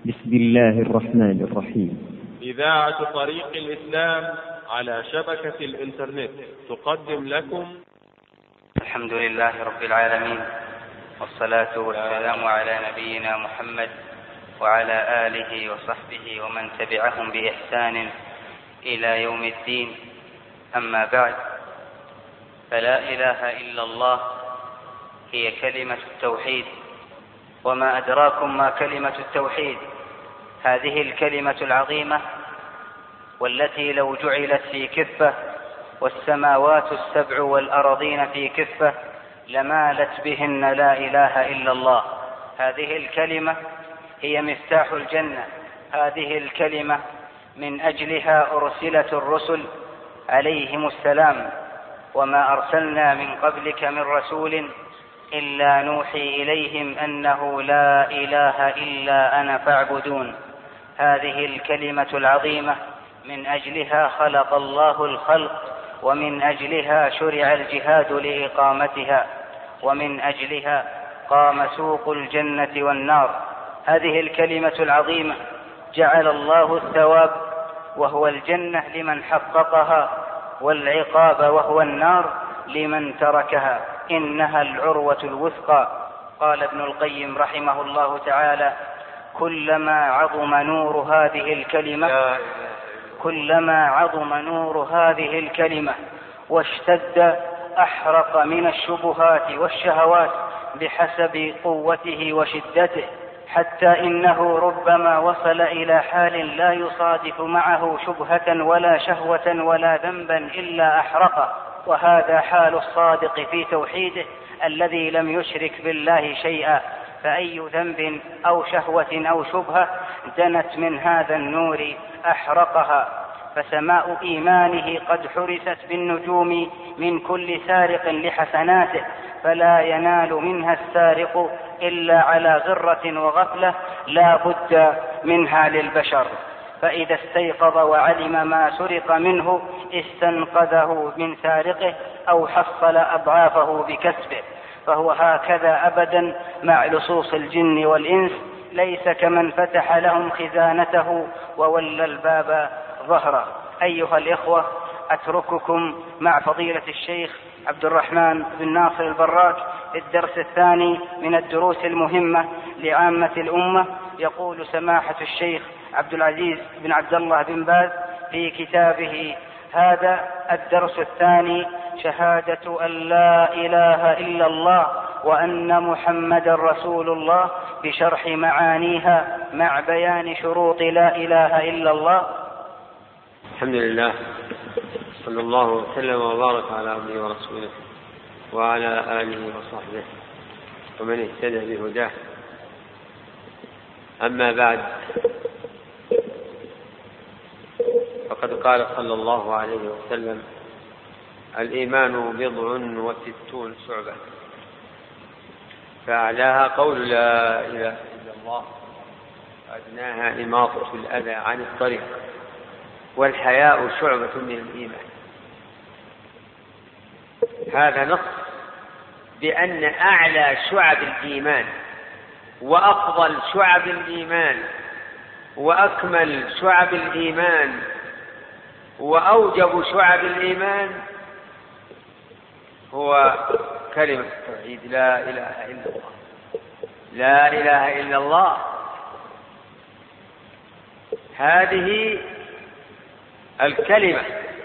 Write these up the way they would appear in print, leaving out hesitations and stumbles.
بسم الله الرحمن الرحيم. إذاعة طريق الإسلام على شبكة الإنترنت تقدم لكم. الحمد لله رب العالمين، والصلاة والسلام على نبينا محمد وعلى آله وصحبه ومن تبعهم بإحسان إلى يوم الدين. أما بعد، فلا إله إلا الله هي كلمة التوحيد. وما أدراكم ما كلمة التوحيد؟ هذه الكلمة العظيمة والتي لو جعلت في كفة والسماوات السبع والأرضين في كفة لمالت بهن لا إله إلا الله. هذه الكلمة هي مفتاح الجنة. هذه الكلمة من أجلها أرسلت الرسل عليهم السلام، وما أرسلنا من قبلك من رسول إلا نوحي إليهم أنه لا إله إلا أنا فاعبدون. هذه الكلمة العظيمة من أجلها خلق الله الخلق، ومن أجلها شرع الجهاد لإقامتها، ومن أجلها قام سوق الجنة والنار. هذه الكلمة العظيمة جعل الله الثواب وهو الجنة لمن حققها، والعقاب وهو النار لمن تركها. إنها العروة الوثقى. قال ابن القيم رحمه الله تعالى: كلما عظم نور هذه الكلمة واشتد أحرق من الشبهات والشهوات بحسب قوته وشدته، حتى إنه ربما وصل إلى حال لا يصادف معه شبهة ولا شهوة ولا ذنبا إلا أحرقه. وهذا حال الصادق في توحيده الذي لم يشرك بالله شيئا. فأي ذنب أو شهوة أو شبهة دنت من هذا النور أحرقها. فسماء إيمانه قد حرست بالنجوم من كل سارق لحسناته، فلا ينال منها السارق إلا على غرة وغفلة لا بد منها للبشر. فإذا استيقظ وعلم ما سرق منه استنقذه من سارقه أو حصل أضعافه بكسبه. فهو هكذا أبدا مع لصوص الجن والإنس، ليس كمن فتح لهم خزانته وولى الباب ظهره. أيها الإخوة، أترككم مع فضيلة الشيخ عبد الرحمن بن ناصر البراك الدرس الثاني من الدروس المهمة لعامة الأمة. يقول سماحة الشيخ عبد العزيز بن عبد الله بن باز في كتابه هذا الدرس الثاني: شهادة أن لا إله إلا الله وأن محمد رسول الله، بشرح معانيها مع بيان شروط لا إله إلا الله. الحمد لله، صلى الله وسلم وبارك على عبده ورسوله وعلى آله وصحبه ومن اهتدى بهداه. أما بعد، فقد قال صلى الله عليه وسلم: الإيمان 69 شعبة، فأعلاها قول لا إله إلا الله، وأدناها إماطة الأذى عن الطريق، والحياء شعبة من الإيمان. هذا نص بأن أعلى شعب الإيمان وأفضل شعب الإيمان وأكمل شعب الإيمان وأوجب شعب الإيمان هو كلمة التوحيد: لا إله إلا الله. لا إله إلا الله هذه الكلمة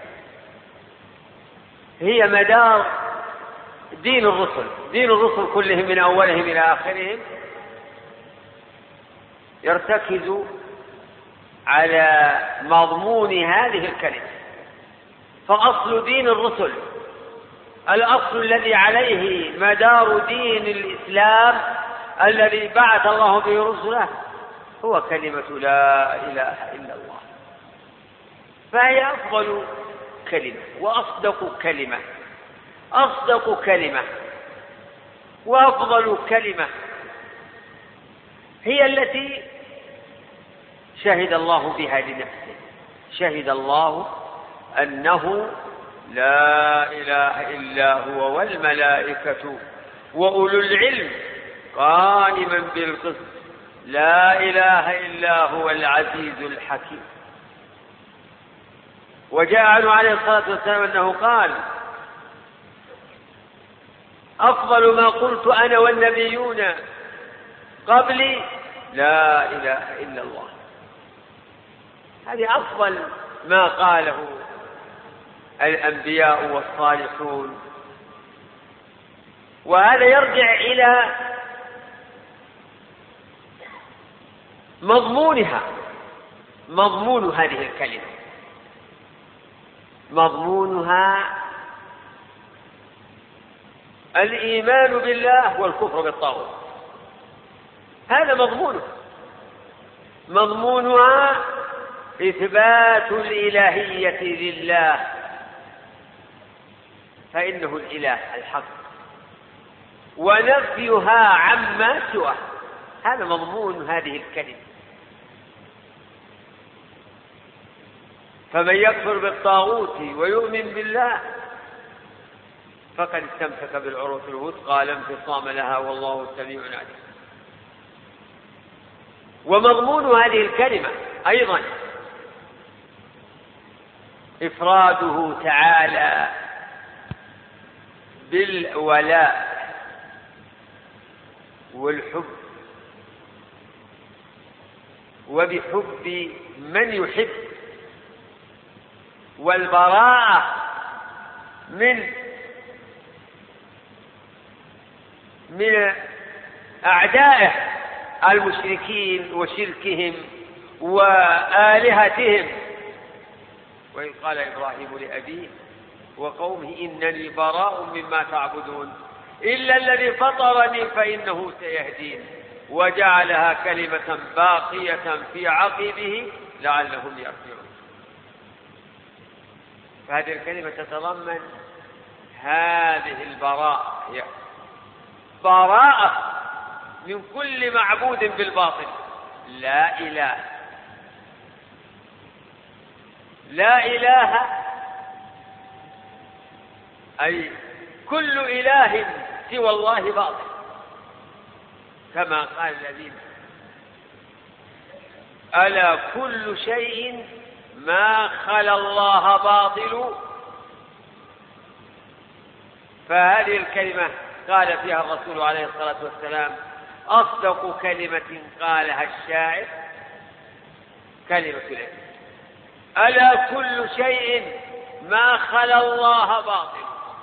هي مدار دين الرسل. دين الرسل كلهم من أولهم إلى آخرهم يرتكز على مضمون هذه الكلمة. فأصل دين الرسل، الأصل الذي عليه مدار دين الإسلام الذي بعث الله به رسله، هو كلمة لا إله إلا الله. فهي أفضل كلمة وأصدق كلمة، أصدق كلمة وأفضل كلمة. هي التي شهد الله بها لنفسه. شهد الله أنه لا إله إلا هو والملائكة وأولو العلم قائما بالقسط لا إله إلا هو العزيز الحكيم. وجاء عنه عليه الصلاة والسلام أنه قال: أفضل ما قلت أنا والنبيون قبلي لا إله إلا الله. هذه أفضل ما قاله الأنبياء والصالحون. وهذا يرجع إلى مضمونها. مضمون هذه الكلمة، مضمونها الإيمان بالله والكفر بالطاغوت. هذا مضمونها إثبات الإلهية لله، فإنه الإله الحق، ونفيها عما سواه. هذا مضمون هذه الكلمة. فمن يكفر بالطاغوت ويؤمن بالله فقد استمسك بالعروة الوثقى لا انفصام لها والله سميع عليم. ومضمون هذه الكلمة أيضا إفراده تعالى بالولاء والحب، وبحب من يحب، والبراءة من أعدائه المشركين وشركهم وآلهتهم. وإذ قال إبراهيم لأبيه وقومه إنني براء مما تعبدون إلا الذي فطرني فإنه سيهدين وجعلها كلمة باقية في عقبه لعلهم يرجعون. فهذه الكلمة تتضمن هذه البراءة، براءة من كل معبود بالباطل. لا إله أي كل إله سوى الله باطل، كما قال الذين: ألا كل شيء ما خلا الله باطل. فهذه الكلمة قال فيها الرسول عليه الصلاة والسلام: أصدق كلمة قالها الشاعر كلمة الإله. ألا كل شيء ما خلا الله باطل.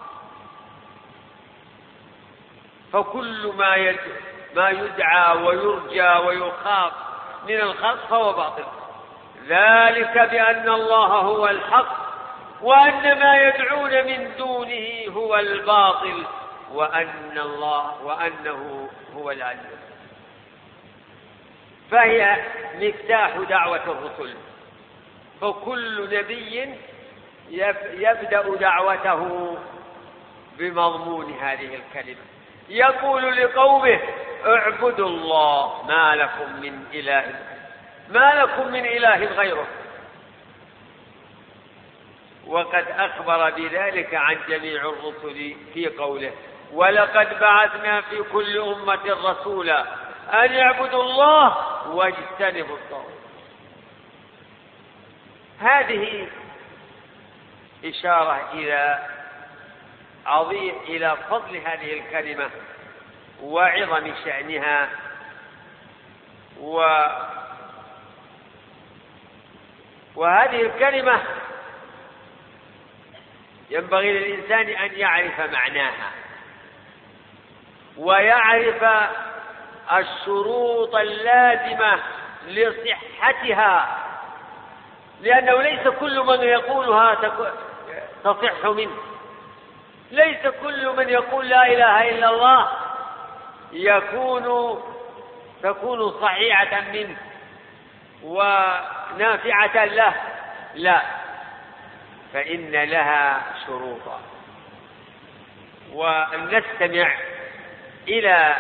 فكل ما يدعى ويرجى ويخاف من الخلق فهو باطل، ذلك بأن الله هو الحق وأن ما يدعون من دونه هو الباطل وأنه هو العلي. فهي مفتاح دعوة الرسل، فكل نبي يبدأ دعوته بمضمون هذه الكلمة. يقول لقومه: اعبدوا الله ما لكم من إله غيره. وقد أخبر بذلك عن جميع الرسل في قوله: ولقد بعثنا في كل أمة رسولا أن يعبدوا الله واجتنبوا الطاغوت. هذه إشارة إلى فضل هذه الكلمة وعظم شأنها وهذه الكلمة ينبغي للإنسان أن يعرف معناها ويعرف الشروط اللازمة لصحتها، لأنه ليس كل من يقولها تصح منه. ليس كل من يقول لا إله إلا الله تكون صحيحة منه ونافعة له، لا، فإن لها شروطا. ونستمع إلى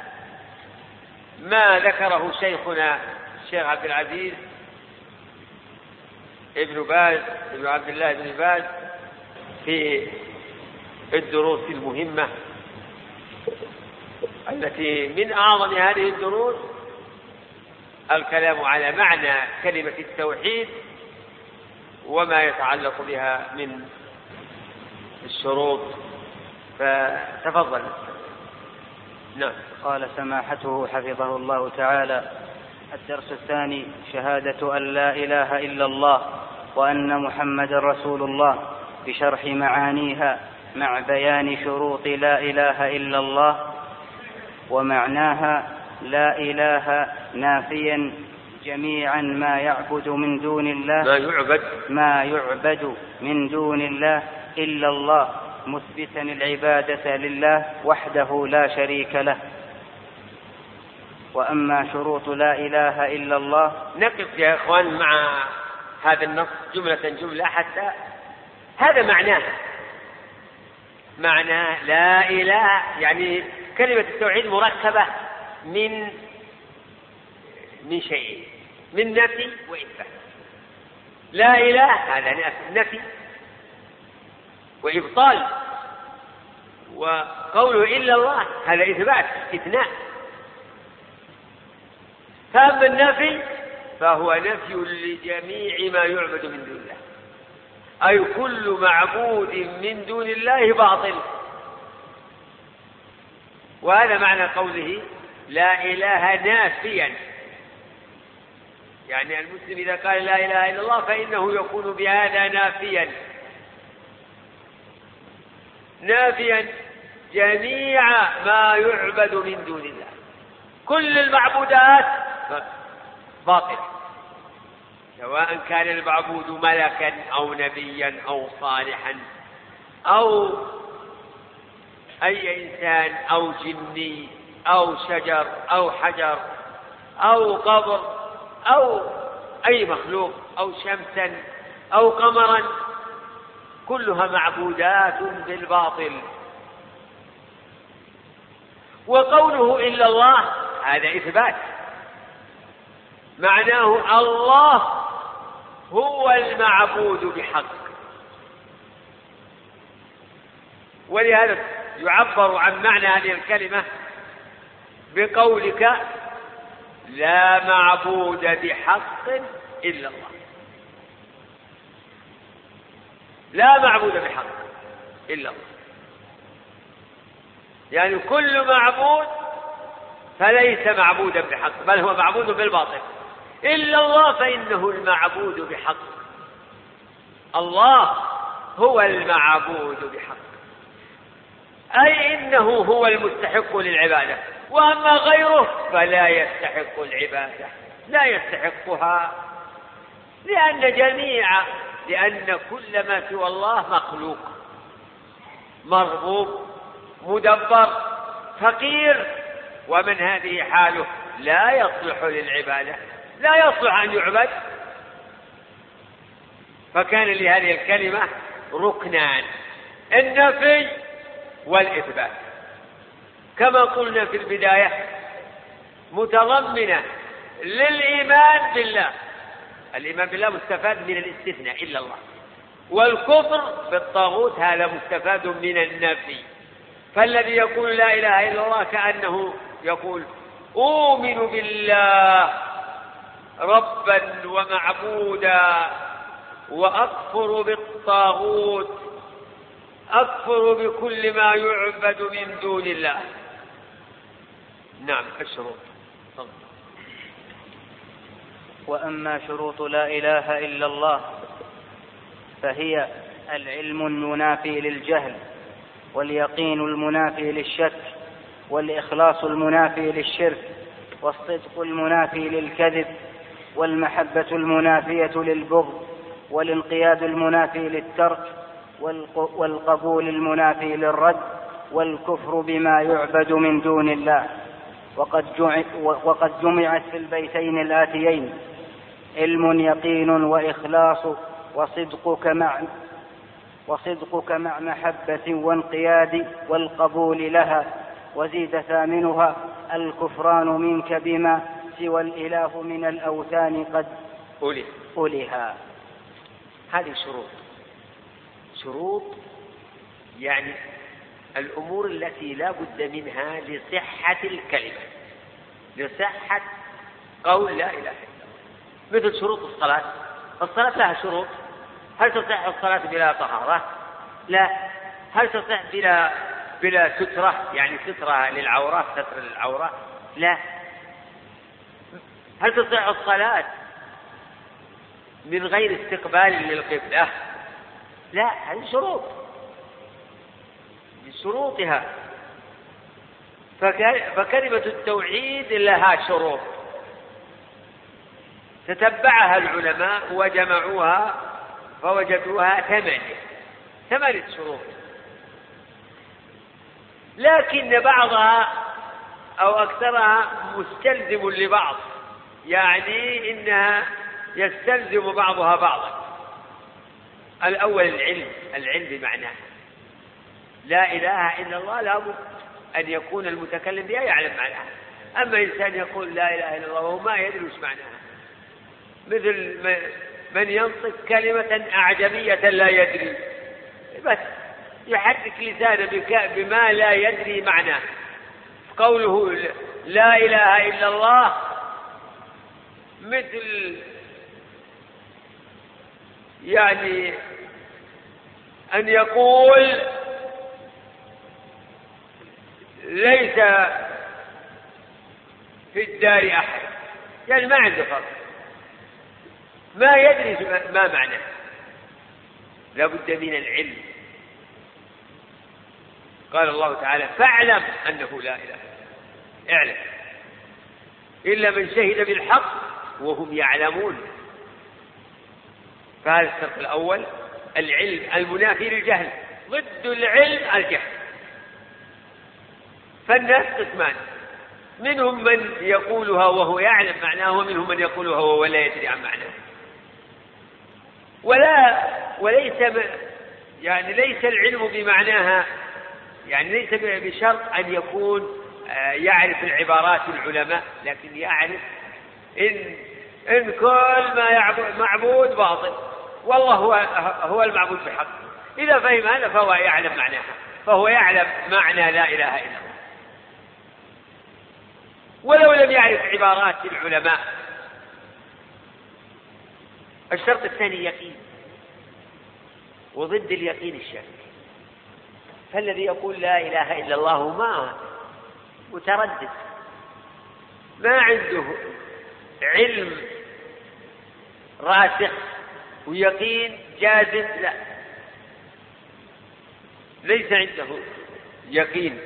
ما ذكره شيخنا الشيخ عبد العزيز ابن عبد الله بن باز في الدروس المهمة التي من أعظم هذه الدروس الكلام على معنى كلمة التوحيد وما يتعلق بها من الشروط، فتفضل. نعم. قال سماحته حفظه الله تعالى: الدرس الثاني: شهادة أن لا إله إلا الله وأن محمد رسول الله، بشرح معانيها مع بيان شروط لا إله إلا الله. ومعناها: لا إله نافيا جميعا ما يعبد من دون الله، ما يعبد من دون الله إلا الله، مثبتا العبادة لله وحده لا شريك له. وأما شروط لا إله إلا الله، نقف يا إخوان مع هذا النص جملة حتى هذا معناه لا إله، يعني كلمة التوحيد مركبة من شيئين، من نفي وإثبات. لا إله هذا نفي وإبطال، وقوله إلا الله هذا إثبات استثناء. فأما النفي فهو نفي لجميع ما يعبد من دون الله، أي كل معبود من دون الله باطل. وهذا معنى قوله لا إله نافيا، يعني المسلم إذا قال لا إله إلا الله فإنه يكون بهذا نافيا جميع ما يعبد من دون الله. كل المعبودات باطلة، سواء كان المعبود ملكا أو نبيا أو صالحا أو أي إنسان أو جني أو شجر أو حجر أو قبر أو أي مخلوق أو شمسا أو قمرا، كلها معبودات بالباطل. وقوله إلا الله هذا إثبات، معناه الله هو المعبود بحق. ولهذا يعبر عن معنى هذه الكلمة بقولك لا معبود بحق إلا الله. لا معبود بحق إلا الله، يعني كل معبود فليس معبودا بحق، بل هو معبود بالباطل. إلا الله فإنه المعبود بحق، الله هو المعبود بحق، أي إنه هو المستحق للعبادة. وأما غيره فلا يستحق العبادة، لا يستحقها، لأن كل ما سوى الله مخلوق مربوب مدبر فقير، ومن هذه حاله لا يصلح للعبادة، لا يصلح أن يعبد. فكان لهذه الكلمة ركنان: النفي والإثبات، كما قلنا في البداية، متضمنة للإيمان بالله. الإيمان بالله مستفاد من الاستثناء إلا الله، والكفر بالطاغوت هذا مستفاد من النفي. فالذي يقول لا إله إلا الله كأنه يقول أؤمن بالله ربا ومعبودا وأكفر بالطاغوت، أكفر بكل ما يعبد من دون الله. نعم. الشروط. وأما شروط لا إله إلا الله فهي العلم المنافي للجهل، واليقين المنافي للشك، والإخلاص المنافي للشرك، والصدق المنافي للكذب، والمحبة المنافية للبغض، والانقياد المنافي للترك، والقبول المنافي للرد، والكفر بما يعبد من دون الله. وقد جمعت في البيتين الآتيين علم يقين وإخلاص وصدقك مع محبة وانقياد والقبول لها، وزيد ثامنها الكفران منك بما سوى الإله من الأوثان قد أولها. هذه شروط يعني الأمور التي لا بد منها لصحة الكلمة، لصحة قول لا إله إلا الله. مثل شروط الصلاة، الصلاة لها شروط. هل تصح الصلاة بلا طهارة؟ لا. هل تصح بلا سترة، يعني سترة للعورة، ستر للعورة؟ لا. هل تصح الصلاة من غير استقبال للقبلة؟ لا. هذه شروط من شروطها. فكلمة التوحيد لها شروط تتبعها العلماء وجمعوها فوجدوها 8 شروط، لكن بعضها أو أكثرها مستلزم لبعض، يعني إنها يستلزم بعضها بعضا. الأول العلم بمعناه لا إله إلا الله، لابد أن يكون المتكلم بها يعلم معناها. أما إنسان يقول لا إله إلا الله وهو ما يدري وش معناها، مثل من ينطق كلمة أعجمية لا يدري، بس يحرك لسانه بما لا يدري معناه. قوله لا إله إلا الله مثل يعني أن يقول ليس في الدار أحد، يعني ما عنده فرق، ما يدري ما معناه. لا بد من العلم. قال الله تعالى فاعلم أنه لا إله، اعلم، إلا من شهد بالحق وهم يعلمون. فهذا الشرط الأول العلم المنافي للجهل، ضد العلم الجهل. فالناس قسمان، منهم من يقولها وهو يعلم معناه، ومنهم من يقولها وهو لا يدري عن معناه. ليس العلم بمعناها، يعني ليس بشرط أن يكون يعرف العبارات العلماء، لكن يعرف إن كل ما معبود باطل والله هو المعبود بحق. إذا فهم هذا فهو يعلم معناها، فهو يعلم معنى لا إله إلا الله، ولو لم يعرف عبارات العلماء. الشرط الثاني يقين، وضد اليقين الشك. فالذي يقول لا إله إلا الله ما متردد، ما عنده علم راسخ ويقين جازم، لا، ليس عنده يقين،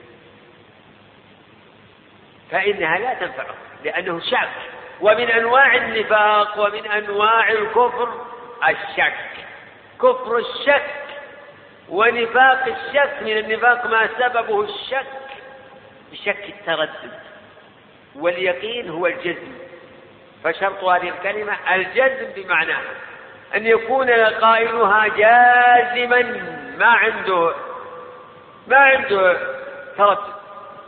فإنها لا تنفعه لأنه شك. ومن أنواع النفاق ومن أنواع الكفر الشك، كفر الشك ونفاق الشك. من النفاق ما سببه الشك بشك التردد، واليقين هو الجزم. فشرط هذه الكلمة الجزم بمعناها أن يكون قائلها جازما ما عنده تردد.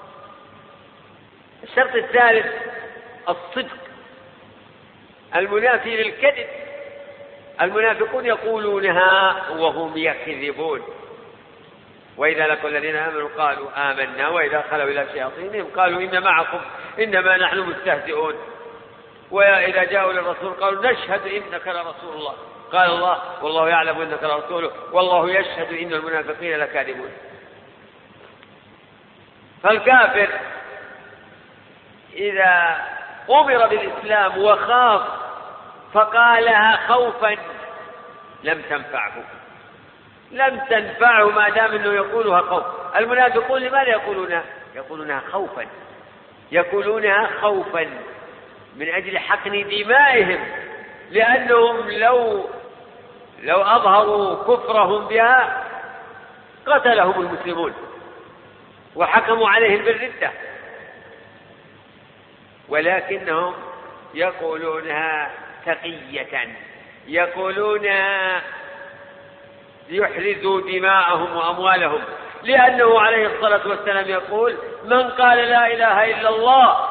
الشرط الثالث الصدق المنافي للكذب. المنافقون يقولونها وهم يكذبون، وإذا لقوا الذين آمنوا قالوا آمنا وإذا خلوا إلى شياطينهم قالوا إن معكم إنما نحن مستهزئون، وإذا جاءوا للرسول قالوا نشهد إنك لرسول الله، قال الله والله يعلم إنك لرسوله والله يشهد إن المنافقين لكاذبون. فالكافر إذا أمر بالإسلام وخاف فقالها خوفا لم تنفعه ما دام أنه يقولها خوف. المنافقون لماذا يقولونها خوفا من أجل حقن دمائهم، لأنهم لو أظهروا كفرهم بها قتلهم المسلمون وحكموا عليهم بالردة، ولكنهم يقولونها تقية، يقولونها ليحرزوا دماءهم وأموالهم، لأنه عليه الصلاة والسلام يقول من قال لا إله إلا الله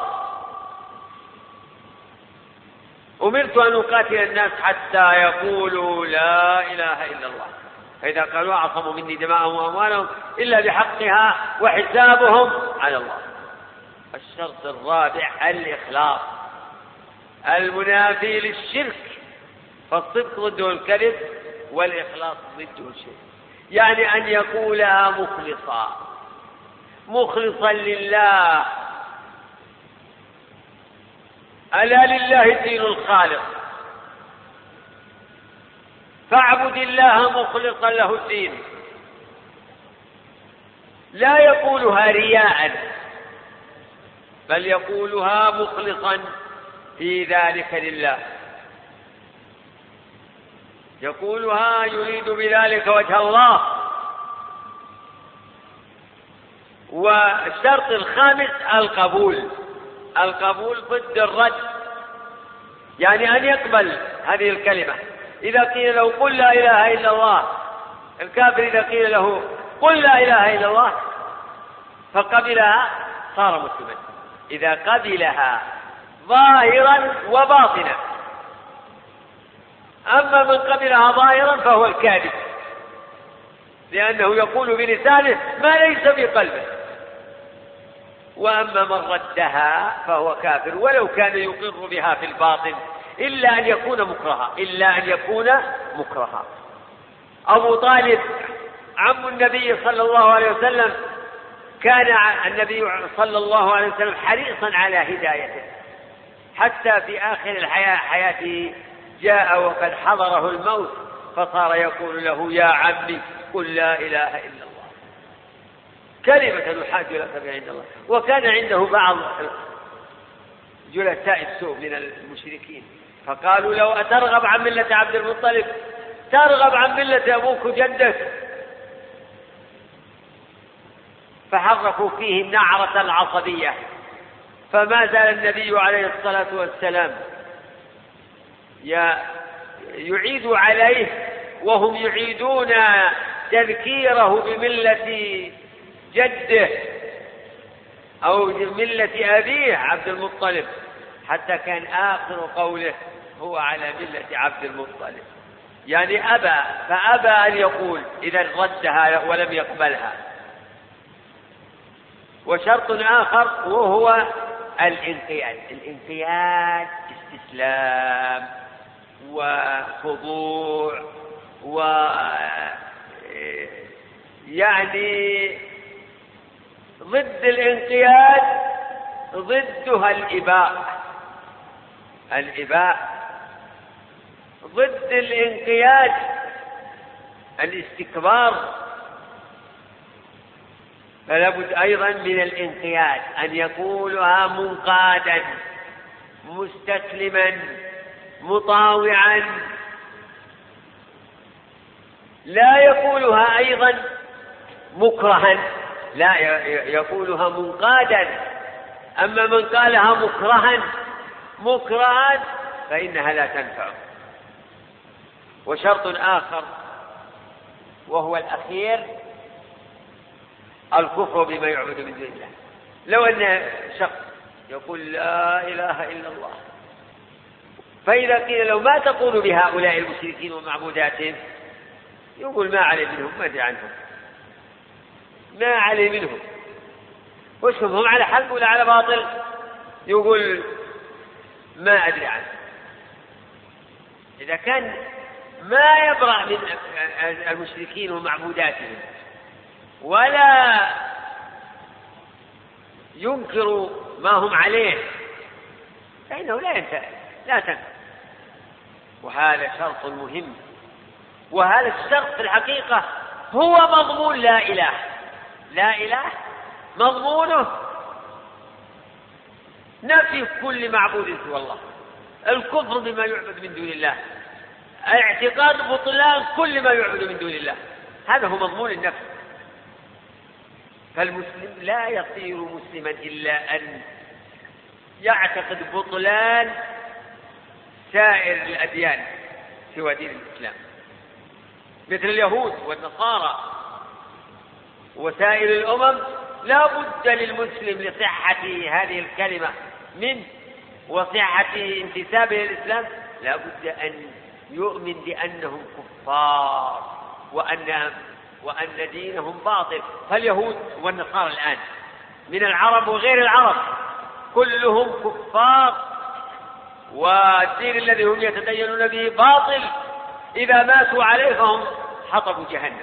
أمرت أن أقاتل الناس حتى يقولوا لا إله إلا الله، فإذا قالوا عصموا مني دماءهم وأموالهم إلا بحقها وحسابهم على الله. الشرط الرابع الإخلاص، المنافي للشرك، فالصدق ضده الكذب والإخلاص ضده الشرك. يعني أن يقولها مخلصا لله. ألا لله الدين الخالص، فاعبد الله مخلصا له الدين. لا يقولها رياء، بل يقولها مخلصا في ذلك لله، يقولها يريد بذلك وجه الله. والشرط الخامس القبول ضد الرد، يعني أن يقبل هذه الكلمة. إذا قيل له قل لا إله إلا الله، الكافر إذا قيل له قل لا إله إلا الله فقبلها صار مسلما، إذا قبلها ظاهرا وباطنا. أما من قبلها ظاهرا فهو الكاذب، لأنه يقول بلسانه ما ليس في قلبه. وأما من ردها فهو كافر ولو كان يقر بها في الباطن، إلا أن يكون مكرها. أبو طالب عم النبي صلى الله عليه وسلم، كان النبي صلى الله عليه وسلم حريصا على هدايته، حتى في آخر حياته جاء وقد حضره الموت، فصار يقول له يا عمي قل لا إله إلا الله، كلمة يحاج لك بها عند الله. وكان عنده بعض جلساء السوء من المشركين، فقالوا لو أترغب عن ملة عبد المطلب ترغب عن ملة أبوك جدك، فحركوا فيه النعرة العصبية. فما زال النبي عليه الصلاة والسلام يعيد عليه، وهم يعيدون تذكيره بملة جده أو ملة أبيه عبد المطلب، حتى كان آخر قوله هو على ملة عبد المطلب، يعني فأبى أن يقول إذا ردها ولم يقبلها. وشرط آخر وهو الانقياد استسلام وخضوع، يعني ضد الانقياد ضدها الإباء، ضد الانقياد الاستكبار. فلا بد أيضا من الانقياد، أن يقولها منقادا مستسلما مطاوعا، لا يقولها أيضا مكرها، لا يقولها منقادا. أما من قالها مكرها فإنها لا تنفع. وشرط آخر وهو الأخير الكفر بما يعبد من دون الله. لو أن شخص يقول لا إله إلا الله، فإذا قيل له ما تقول بهؤلاء المشركين ومعبوداتهم، يقول ما علي منهم، ما أدري عنهم، ما علي منهم، وشهم هم على حق ولا على باطل، يقول ما أدري عنه. إذا كان ما يبرأ من المشركين ومعبوداتهم ولا ينكر ما هم عليه فإنه لا تنفع. وهذا شرط مهم، وهذا الشرط في الحقيقة هو مضمون لا إله، مضمونه نفي كل معبود سوى الله، الكفر بما يعبد من دون الله، اعتقاد بطلان كل ما يعبد من دون الله، هذا هو مضمون النفي. فالمسلم لا يصير مسلما إلا أن يعتقد بطلان سائر الأديان سوى دين الإسلام، مثل اليهود والنصارى وسائر الأمم. لا بد للمسلم لصحة هذه الكلمة منه وصحة انتسابه للإسلام، لا بد أن يؤمن بأنهم كفار وأن دينهم باطل. فاليهود والنصارى الآن من العرب وغير العرب كلهم كفار والدين الذي هم يتدينون به باطل، إذا ماتوا عليه فهم حطب جهنم.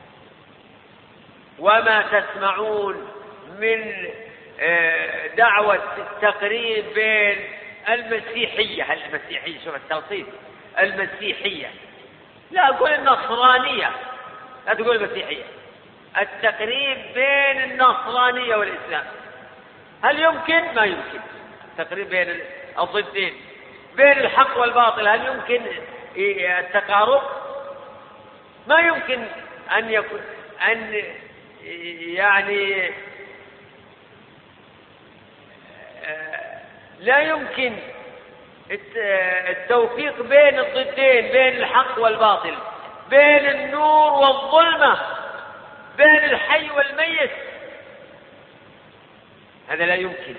وما تسمعون من دعوة التقريب بين المسيحية، شوف التلطيف، المسيحية، لا أقول النصرانية، لا تقول المسيحية، التقريب بين النصرانية والإسلام، هل يمكن؟ ما يمكن. التقريب بين الضدين، بين الحق والباطل، هل يمكن التقارب؟ ما يمكن أن يكون يعني لا يمكن التوفيق بين الضدين، بين الحق والباطل، بين النور والظلمة، بين الحي والميت، هذا لا يمكن.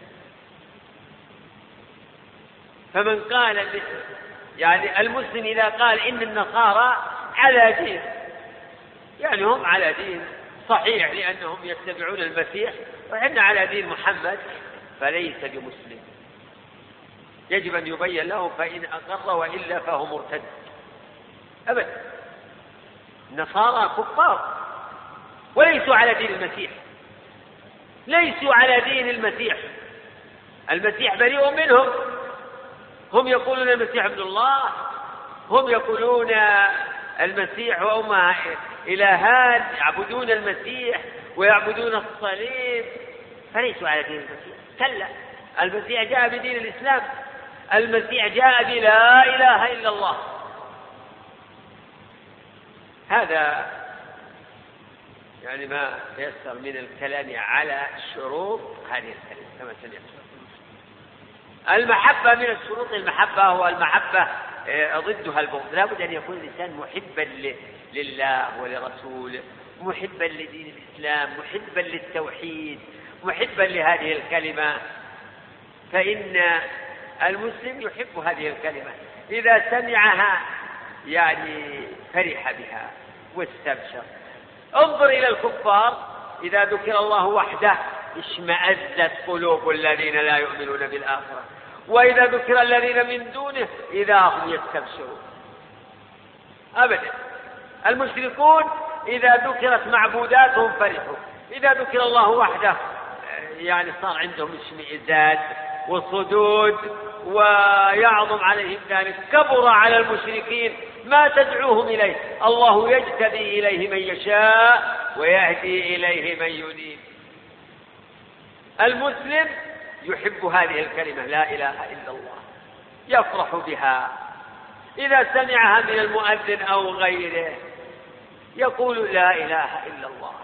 فمن قال يعني المسلم إذا قال إن النصارى على دين، يعني هم على دين صحيح لأنهم يتبعون المسيح وإحنا على دين محمد، فليس بمسلم، يجب أن يبين لهم، فإن أقر وإلا فهو مرتد أبدا. النصارى كفار وليسوا على دين المسيح، ليسوا على دين المسيح، المسيح بريء منهم. هم يقولون المسيح ابن الله، هم يقولون المسيح وأمه إلهان، يعبدون المسيح ويعبدون الصليب، فليسوا على دين المسيح. كلا، المسيح جاء بدين الإسلام، المسيح جاء بلا إله إلا الله. هذا يعني ما يسر من الكلام على شروط هذه الكلمة كما سنأتي. المحبة من الشروط، المحبة هو المحبة ضدها البغض. لا بد أن يكون الإنسان محبا لله ولرسوله، محبا لدين الإسلام، محبا للتوحيد، محبا لهذه الكلمة، فإن المسلم يحب هذه الكلمة، إذا سمعها يعني فرح بها واستبشر. انظر إلى الكفار، إذا ذكر الله وحده اشمأزت قلوب الذين لا يؤمنون بالآخرة، وإذا ذكر الذين من دونه إذا هم يستبشرون. أبدا، المشركون إذا ذكرت معبوداتهم فرحوا، إذا ذكر الله وحده يعني صار عندهم اشمئزاز وصدود ويعظم عليهم ذلك. كبر على المشركين ما تدعوهم إليه، الله يجتبي إليه من يشاء ويهدي إليه من ينيب. المسلم يحب هذه الكلمة لا إله إلا الله، يفرح بها، إذا سمعها من المؤذن أو غيره يقول لا إله إلا الله.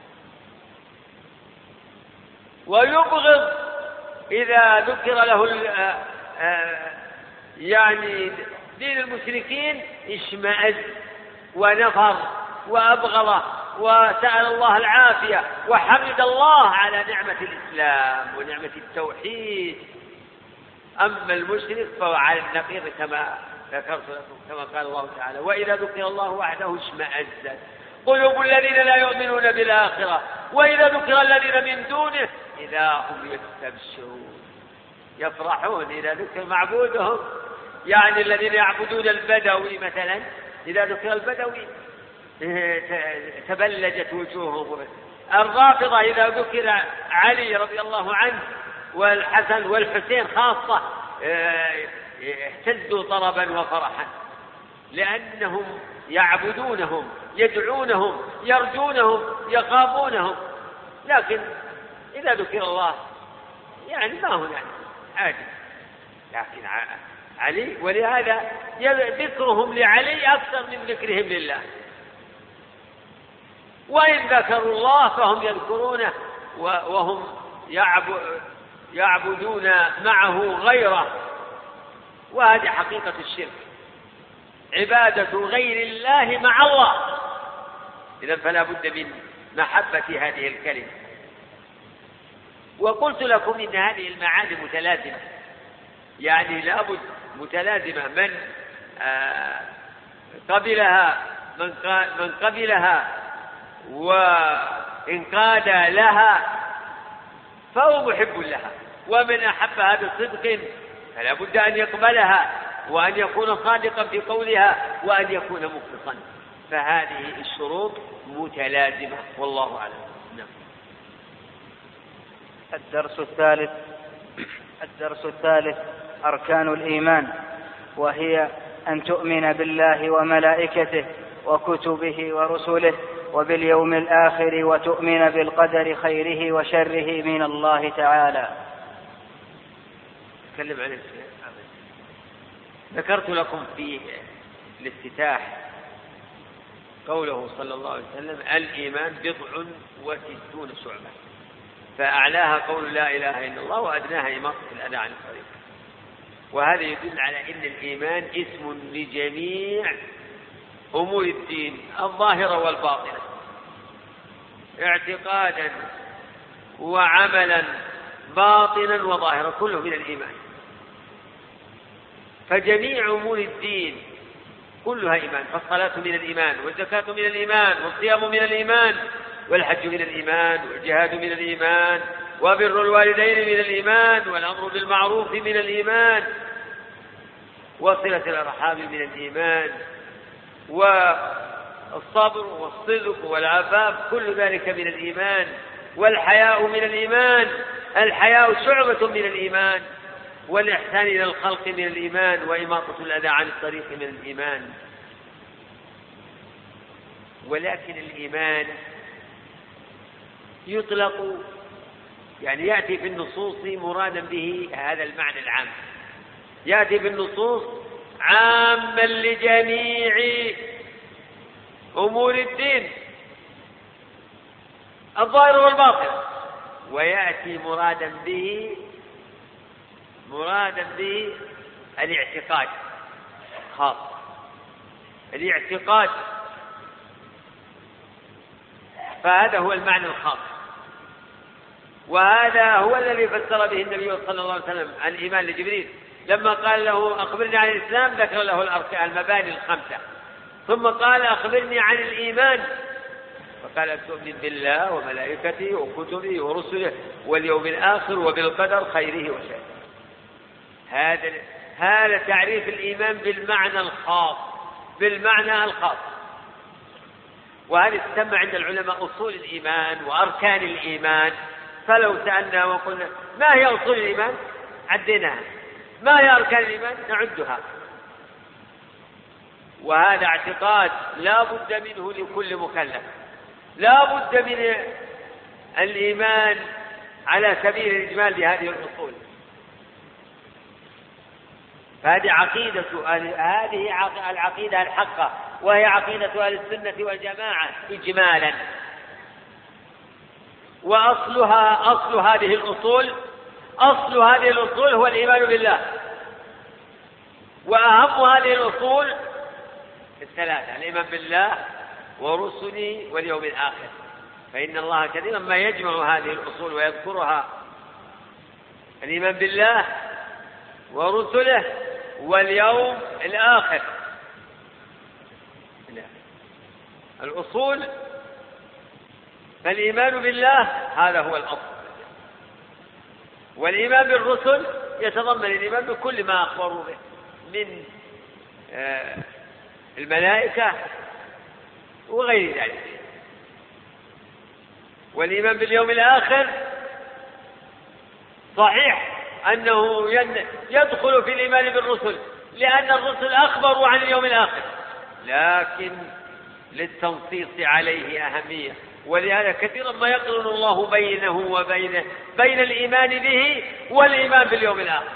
ويبغض إذا ذكر له يعني دين المشركين اشمأز ونفر وأبغضه وسأل الله العافية وحمد الله على نعمة الإسلام ونعمة التوحيد. أما المشرك فهو على النقيض كما ذكرت لكم، كما قال الله تعالى وإذا ذكر الله وحده اشمأزت قلوب الذين لا يؤمنون بالآخرة وإذا ذكر الذين من دونه إذا هم يستبشرون، يفرحون إذا ذكر معبودهم. يعني الذين يعبدون البدوي مثلا، إذا ذكر البدوي تبلجت وجوههم. الرافضة إذا ذكر علي رضي الله عنه والحسن والحسين خاصة اهتزوا طربا وفرحا، لأنهم يعبدونهم، يدعونهم، يرجونهم، يخافونهم. لكن إذا ذكر الله يعني ما هو يعني عادي. لكن علي، ولهذا ذكرهم لعلي أكثر من ذكرهم لله. وإن ذكروا الله فهم يذكرونه وهم يعبدون معه غيره، وهذه حقيقة الشرك، عبادة غير الله مع الله. إذن فلا بد من محبة هذه الكلمة. وقلت لكم إن هذه المعاني متلازمة، يعني لا بد متلازمة، من قبلها وانقاد لها فهو محب لها، ومن أحبها بصدق فلا بد أن يقبلها وأن يكون صادقا في قولها وأن يكون مخلصا، فهذه الشروط متلازمة والله أعلم. نعم. الدرس الثالث أركان الإيمان، وهي أن تؤمن بالله وملائكته وكتبه ورسله وباليوم الآخر، وتؤمن بالقدر خيره وشره من الله تعالى. أتكلم عن ذكرت لكم في الافتتاح قوله صلى الله عليه وسلم: الإيمان 69 شعبة، فأعلاها قول لا إله إلا الله وأدناها إماطة الأذى عن الطريق. وهذا يدل على أن الإيمان اسم لجميع أمور الدين الظاهرة والباطنة، اعتقادا وعملا باطنا وظاهرا، كله من الإيمان. فجميع أمور الدين كلها إيمان، فالصلاة من الإيمان، والزكاة من الإيمان، والصيام من الإيمان، والحج من الإيمان، والجهاد من الإيمان، وبر الوالدين من الإيمان، والأمر بالمعروف من الإيمان، وصلة الأرحام من الإيمان، والصبر والصدق والعفاف كل ذلك من الإيمان، والحياء من الإيمان، الحياء شعبة من الإيمان، والإحسان إلى الخلق من الإيمان، وإماطة الأذى عن الطريق من الإيمان. ولكن الإيمان يطلق، يعني يأتي في النصوص مرادا به هذا المعنى العام، يأتي في النصوص عاما لجميع أمور الدين الظاهر والباطن، ويأتي مرادا به الاعتقاد خاص، الاعتقاد، فهذا هو المعنى الخاص. وهذا هو الذي فسر به النبي صلى الله عليه وسلم الإيمان لجبريل لما قال له: أخبرني عن الإسلام، ذكر له الأركان المباني الخمسة، ثم قال: أخبرني عن الإيمان، فقال: أن تؤمن بالله وملائكته وكتبه ورسله واليوم الآخر وبالقدر خيره وشره. هذا تعريف الإيمان بالمعنى الخاص. وهذا تسمى عند العلماء أصول الإيمان وأركان الإيمان. فلو سألنا وقلنا: ما هي أصول الإيمان؟ عديناها. ما هي أركان الإيمان؟ نعدها. وهذا اعتقاد لا بد منه لكل مكلف، لا بد من الإيمان على سبيل الإجمال بهذه الأصول. هذه العقيدة الحقة، وهي عقيدة أهل السنة والجماعة إجمالا. أصل هذه الأصول هو الإيمان بالله. وأهم هذه الأصول الثلاثة: الإيمان بالله ورسله واليوم الآخر. فإن الله كثيرا ما يجمع هذه الأصول ويذكرها: الإيمان بالله ورسله واليوم الآخر. الأصول، فالإيمان بالله هذا هو الأصل، والإيمان بالرسل يتضمن الإيمان بكل ما أخبروا به من الملائكة وغير ذلك. والإيمان باليوم الآخر صحيح أنه يدخل في الإيمان بالرسل، لأن الرسل أخبروا عن اليوم الآخر، لكن للتنصيص عليه أهمية. ولهذا كثيرا ما يقرن الله بينه بين الإيمان به والإيمان باليوم الآخر.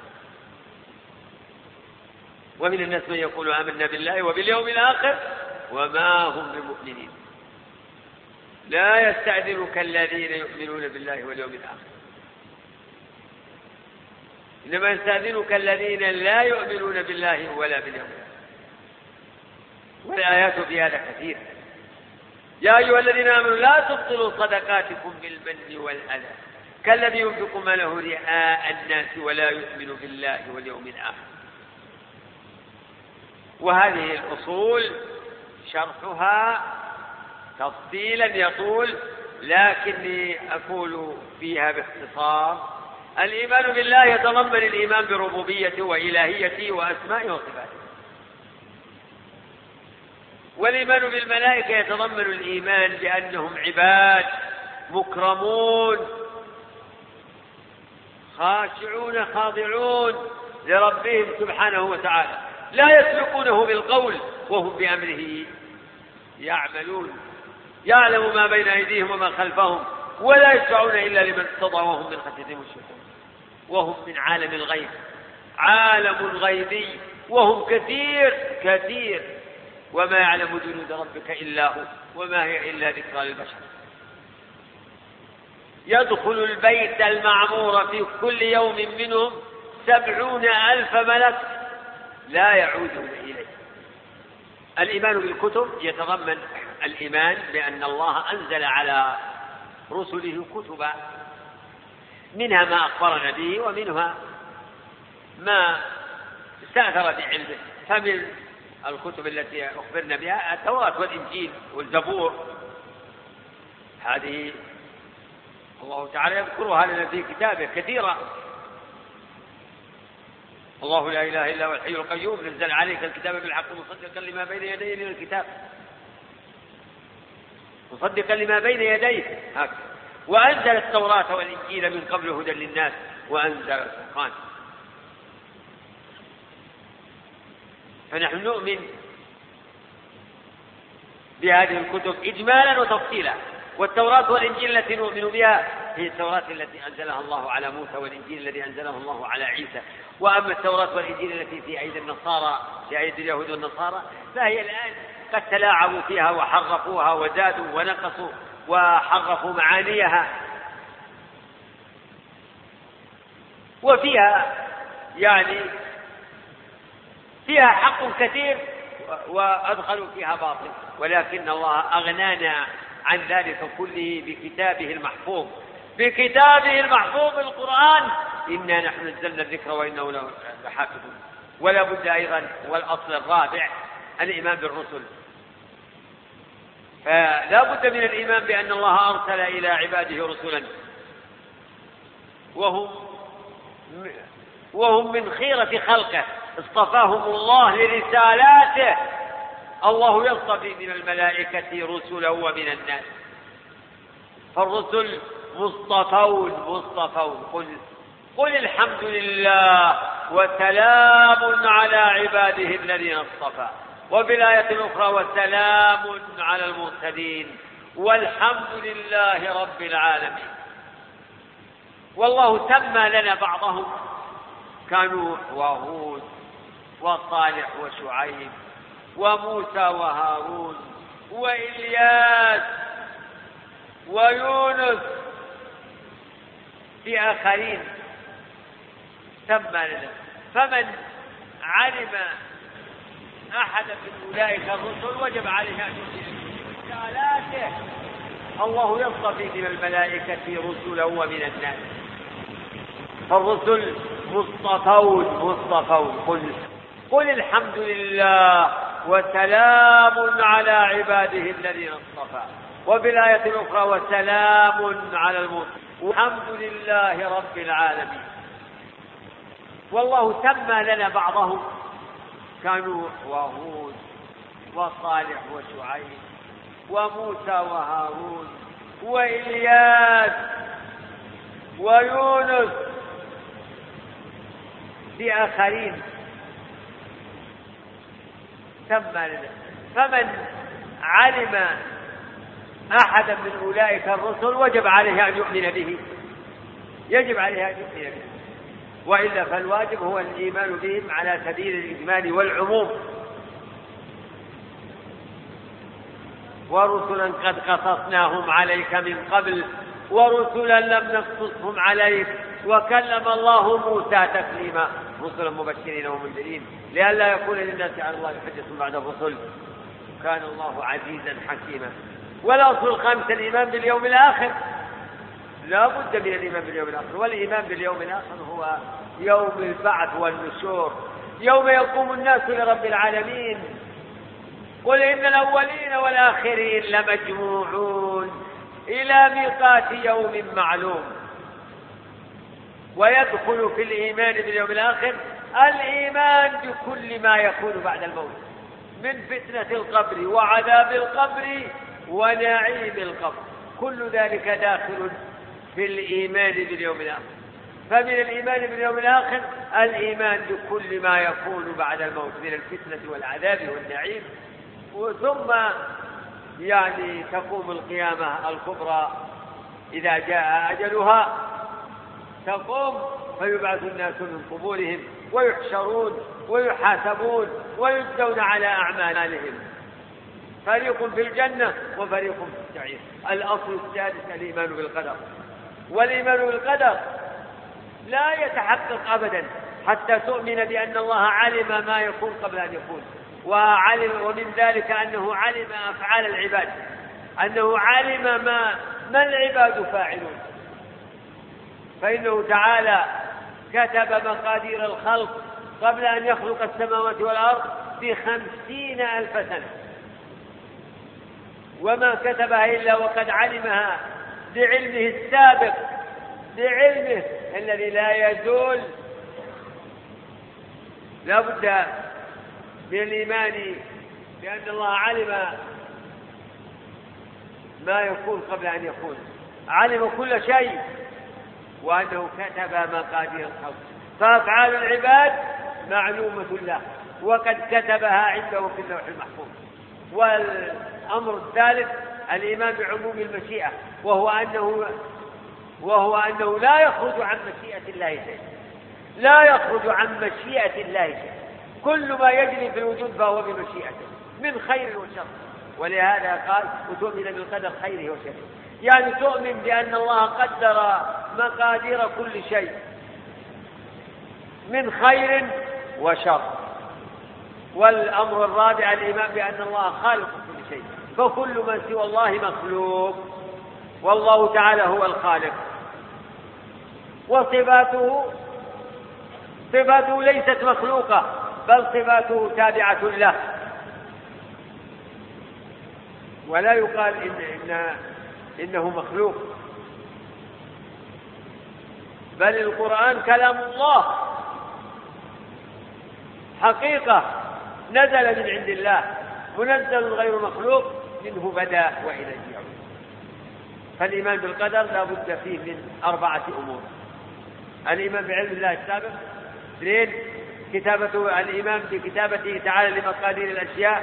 ومن الناس من يقول: آمنا بالله وباليوم الآخر وما هم بمؤمنين. لا يستأذنك الذين يؤمنون بالله واليوم الآخر، إنما يستأذنك الذين لا يؤمنون بالله ولا باليوم الآخر. والآيات في هذا كثيرة. يا أيها الذين آمنوا لا تبطلوا صدقاتكم بالمن والأذى كالذي ينفق ماله رئاء الناس ولا يؤمن بالله واليوم الآخر. وهذه الأصول شرحها تفصيلا يطول، لكني أقول فيها باختصار الإيمان بالله يتضمن الإيمان بربوبيته وإلهيته وأسمائه وصفاته، والإيمان بالملائكة يتضمن الإيمان بأنهم عباد مكرمون خاشعون خاضعون لربهم سبحانه وتعالى، لا يسبقونه بالقول وهم بأمره يعملون، يعلم ما بين أيديهم وما خلفهم، ولا يشفعون إلا لمن ارتضى وهم من خشيته مشفقون، وهم من عالم الغيب، عالم غيبي، وهم كثير وما يعلم جنود ربك إلا هو، وما هي إلا ذكرى للبشر. يدخل البيت المعمور في كل يوم منهم 70,000 ملك لا يعودون إليه. الإيمان بالكتب يتضمن الإيمان بأن الله أنزل على رسله كتبا، منها ما أخبرنا به ومنها ما استأثر بعلمه، فمن الكتب التي أخبرنا بها التوراة والإنجيل والزبور، هذه الله تعالى يذكرها لنا في كتابه كثيرا. الله لا إله إلا هو الحي القيوم نزل عليك الكتاب بالحق مصدقا لما بين يديه من الكتاب، مصدقا لما بين يديه هكذا، وأنزل التوراة والإنجيل من قبل هدى للناس وأنزل الفرقان. فنحن نؤمن بهذه الكتب إجمالا وتفصيلا، والتوراة والإنجيل التي نؤمن بها هي التوراة التي أنزلها الله على موسى والإنجيل الذي أنزله الله على عيسى. وأما التوراة والإنجيل التي في أيدي النصارى، في أيدي اليهود والنصارى، فهي الآن قد تلاعبوا فيها وحرفوها وزادوا ونقصوا وحرفوا معانيها، وفيها يعني فيها حق كثير وأدخلوا فيها باطل، ولكن الله أغنانا عن ذلك كله بكتابه المحفوظ، بكتابه المحفوظ القرآن، إنا نحن نزلنا الذكر وإنه لحافظون. ولا بد أيضا، والأصل الرابع الإيمان بالرسل، فلا بد من الإيمان بأن الله أرسل إلى عباده رسلا وهم من خيرة خلقه، اصطفاهم الله لرسالاته. الله يصطفي من الملائكة رسلا ومن الناس، فالرسل مصطفون. قل الحمد لله وسلام على عباده الذين اصطفى، وبالآية الأخرى وسلام على المرسلين والحمد لله رب العالمين. والله سمى لنا بعضهم، كانوا وهود وصالح وشعيب وموسى وهارون وإلياس ويونس، في آخرين سمى لنا. فمن علم أحدا من أولئك الرسل وجب عليه أن يؤمن برسالاته. الله يصطفي من الملائكة رسلا ومن الناس، فالرسل مصطفون. قل الحمد لله وسلام على عباده الذين اصطفى، وبالآية الأخرى وسلام على المرسلين والحمد لله رب العالمين. والله سمى لنا بعضهم، كانوا وهود وصالح وشعيب وموسى وهارون وإلياس ويونس، في آخرين سمى لنا. فمن علم أحدا من أولئك الرسل وجب عليه أن يؤمن به، يجب عليه أن يؤمن به، وإلا فالواجب هو الإيمان بهم على سبيل الإجمال والعموم. ورسلا قد قصصناهم عليك من قبل ورسلا لم نقصصهم عليك وكلم الله موسى تكليما، رسلا مبشرين ومنذرين لئلا يكون للناس على الله حجة بعد الرسل، كان الله عزيزا حكيما. والأصل الخامس الإيمان باليوم الآخر، لا بد من الإيمان باليوم الآخر، والإيمان باليوم الآخر هو يوم البعث والنشور، يوم يقوم الناس لرب العالمين. قل إن الأولين والآخرين لمجموعون إلى ميقات يوم معلوم. ويدخل في الإيمان باليوم الآخر الإيمان بكل ما يكون بعد الموت من فتنة القبر وعذاب القبر ونعيم القبر، كل ذلك داخل في الإيمان باليوم الآخر. فمن الإيمان باليوم الآخر الإيمان بكل ما يكون بعد الموت من الفتنة والعذاب والنعيم، ثم تقوم القيامة الكبرى إذا جاء أجلها، تقوم فيبعث الناس من قبورهم ويحشرون ويحاسبون ويجزون على أعمالهم، فريق في الجنة وفريق في السعير. الأصل السادس الإيمان بالقدر، والإيمان بالقدر لا يتحقق أبدا حتى تؤمن بأن الله علم ما يكون قبل أن يكون، ومن ذلك أنه علم أفعال العباد، أنه علم ما العباد فاعلون، فإنه تعالى كتب مقادير الخلق قبل أن يخلق السماوات والأرض ب50,000 سنة، وما كتبها إلا وقد علمها بعلمه السابق، بعلمه الذي لا يزول. لا بد من الإيمان بأن الله علم ما يكون قبل أن يكون، علم كل شيء، وأنه كتب مقادير الخلق، فأفعال العباد معلومة له وقد كتبها عنده في اللوح المحفوظ. والأمر الثالث الإيمان بعموم المشيئة، وهو أنه لا يخرج عن مشيئة الله شيء، لا يخرج عن مشيئة الله شيء، كل ما يجري في الوجود فهو بمشيئته من خير وشر. ولهذا قال وتؤمن بالقدر خيره وشره، تؤمن بأن الله قدر مقادير كل شيء من خير وشر. والأمر الرابع الإيمان بأن الله خالق كل شيء، فكل من سوى الله مخلوق، والله تعالى هو الخالق. وصفاته ليست مخلوقة، بل صفاته تابعة له، ولا يقال إنه مخلوق، بل القرآن كلام الله حقيقة نزل من عند الله، منزل غير مخلوق، منه بدأ وإليه يعود. فالإيمان بالقدر لا بد فيه من 4 أمور: الإيمان بعلم الله السابق، 2 الإيمان بكتابته تعالى لمقادير الأشياء،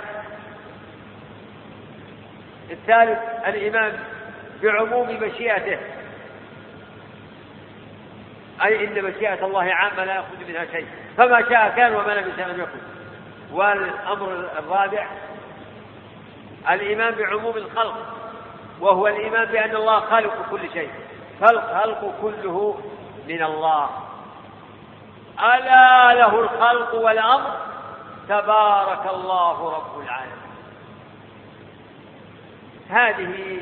3 الإيمان بعموم مشيئته، أي إن مشيئة الله عامة لا يأخذ منها شيء، فما شاء كان وما لم يشاء لم يكن. والأمر الرابع الإيمان بعموم الخلق، وهو الإيمان بأن الله خالق كل شيء، فالخلق كله من الله، ألا له الخلق والأمر، تبارك الله رب العالمين. هذه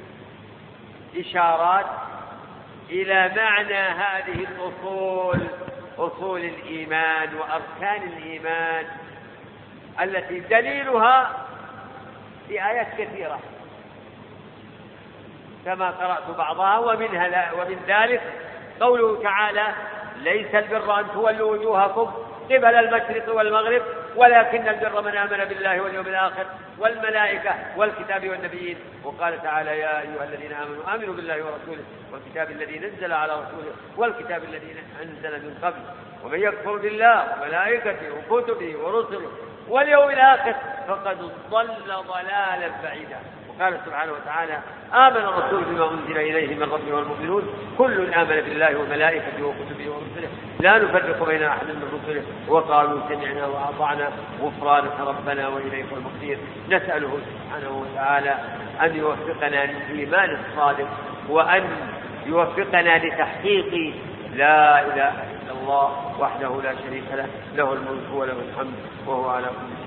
إشارات إلى معنى هذه الأصول، أصول الإيمان وأركان الإيمان، التي دليلها في آيات كثيرة كما قرأت بعضها، ومن ذلك قوله تعالى: ليس البر أن تولوا وجوهكم قبل المشرق والمغرب ولكن البر من آمن بالله واليوم الآخر والملائكة والكتاب والنبيين. وقال تعالى: يا أيها الذين آمنوا آمنوا بالله ورسوله والكتاب الذي نزل على رسوله والكتاب الذي أنزل من قبل ومن يكفر بالله وملائكته وكتبه ورسله واليوم الآخر فقد ضل ضلالا بعيدا. وقال سبحانه وتعالى: آمن الرسول بما أنزل إليه من ربه والمؤمنون كل آمن بالله وملائكته وكتبه ورسله لا نفرق بين أحد من رسله وقالوا سمعنا وأطعنا غفرانك ربنا وإليك المصير. نسأله سبحانه وتعالى أن يوفقنا للإيمان الصادق، وأن يوفقنا لتحقيق لا إله إلا الله وحده لا شريك له، له الملك وله الحمد وهو على كل شيء